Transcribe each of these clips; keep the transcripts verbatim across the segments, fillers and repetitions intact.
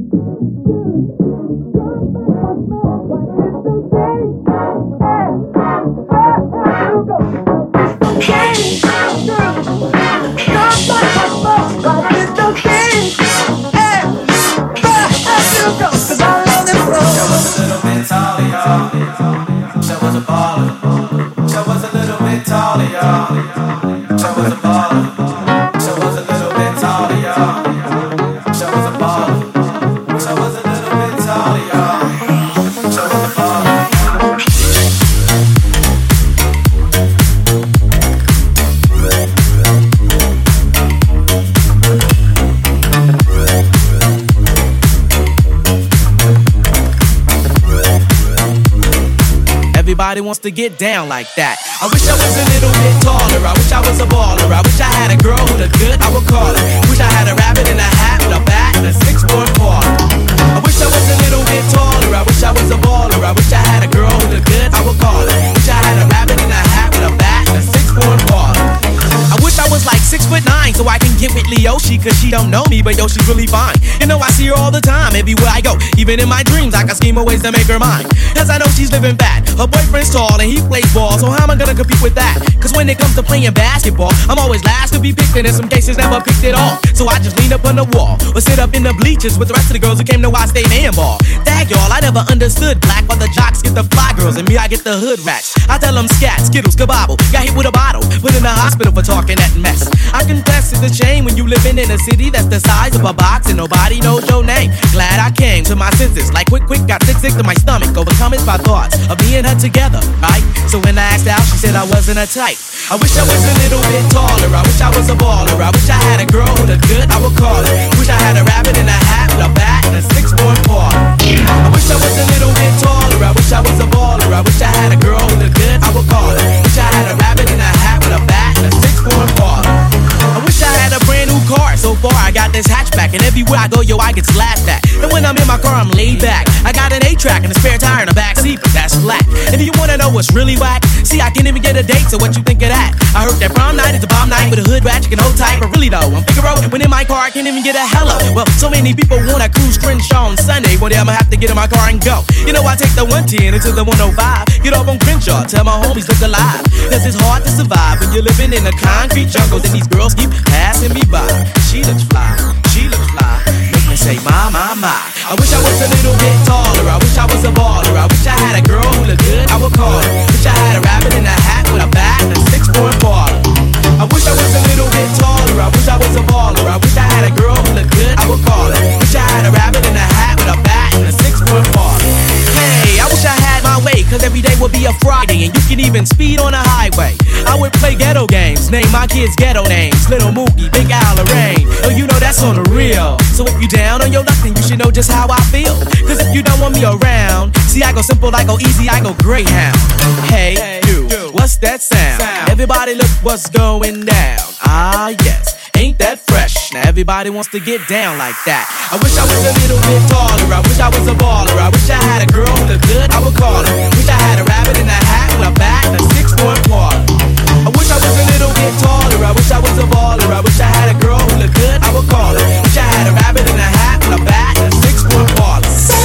Everybody wants to get down like that. I wish I was a little bit taller. I wish I was a baller. I wish I had a girl who looked good, I would call her. Wish I had a rabbit in a hat with a bat and a six-foot baller. I wish I was a little bit taller. I wish I was a baller. I wish I had a girl who looked good, I would call her. Wish I had a rabbit in a hat with a bat and a six-foot baller. I wish I was like six foot nine so I can get with Leoshi, cause she don't know me, but yo, she's really fine. You know I see her all the time, everywhere I go. Even in my dreams, I can scheme of ways to make her mine. Cause I know she's living fat, her boyfriend's tall and he plays ball, so how am I gonna compete with that? Cause when it comes to playing basketball, I'm always last to be picked, and in some cases never picked at all. So I just lean up on the wall, or sit up in the bleachers with the rest of the girls who came to watch State man ball. Dag y'all, I never understood black, while the jocks get the fly girls, and me I get the hood rats. I tell them scat, skittles, kabobble, got hit with a bottle, put in the hospital for talking that mess. I confess it's a shame when you living in a city that's the size of a box and nobody knows your name. Glad I came to my senses, like quick, quick, got sick, sick to my stomach, overcome it by thoughts of me and her together, right? So when I asked out, she said I wasn't a type. I wish I was a little bit taller, I wish I was a baller, I wish I had a girl who looked good, I would call her. Wish I had a rabbit in a hat with a bat and a six-foot baller. I wish I was a little bit taller, I wish I was a baller, I wish I had a girl who looked good, I would call her. Wish I had a rabbit in a hat with a bat and a six-foot baller. I wish I had a brand new car, so far I got this hatchback, and everywhere I go, yo, I get laughed at. And when I'm in my car, I'm laid back. I got an eight track and a spare tire in the back seat, but that's flat. And if you wanna know what's really whack, see, I can't even get a date, so what you think of that? I heard that prom night is a bomb night with a hood rat, you can hold tight, but really though, I'm Figaro. When in my car, I can't even get a hello. Well, so many people wanna cruise Crenshaw on Sunday, one day I'ma have to get in my car and go. You know, I take the one ten into the one oh five, get off on Crenshaw, tell my homies look alive. Cause it's hard to survive when you're living in a concrete jungle, and these girls keep passing me by. She looks fly, she looks fly, make me say my, my, my. I wish I was a little bit taller, I wish I was a baller, I wish I had a girl who looked good, I would call her. Wish I had a rabbit in a hat with a bat and a six-foot baller. I wish I was a little bit taller, I wish I was a baller, I wish I had a girl who looked good, I would call her. Wish I had a rabbit in a hat with a bat and a six-foot baller. Hey, I wish I had my way, cause every day would be a Friday, and you can even speed on the highway. I would play ghetto games, name my kids ghetto names, Little Mookie, Big Al, Lorraine. Oh, you know that's on the real. So if you down on your luck, then you should know just how I feel. Cause if you don't want me around, see, I go simple, I go easy, I go Greyhound. Hey, you, what's that sound? Everybody look what's going down. Ah, yes. Ain't that fresh? Now everybody wants to get down like that. I wish I was a little bit taller, I wish I was a baller, I wish I had a girl who looked good, I would call her. Wish I had a rabbit in a hat with a bat and a six-foot baller. I wish I was a little bit taller, I wish I was a baller, I wish I had a girl who looked good, I would call her. Wish I had a rabbit in a hat with a bat and a six-foot baller.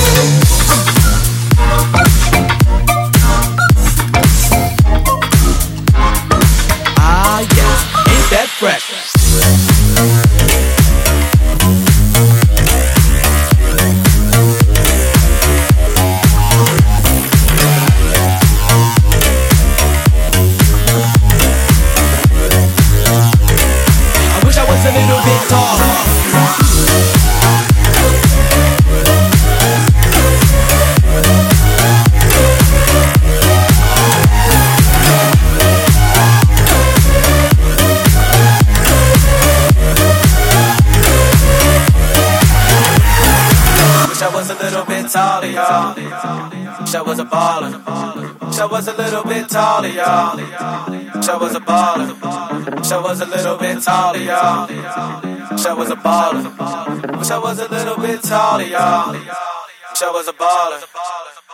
Ah yes, ain't that fresh? A little bit taller. Wish I was a little bit taller, y'all. Wish I was a baller. Wish I was a little bit taller, y'all. Wish I was a baller. Wish I was a little bit taller, y'all. Wish I was a baller. Wish I was a little bit taller, y'all. Wish I was a baller.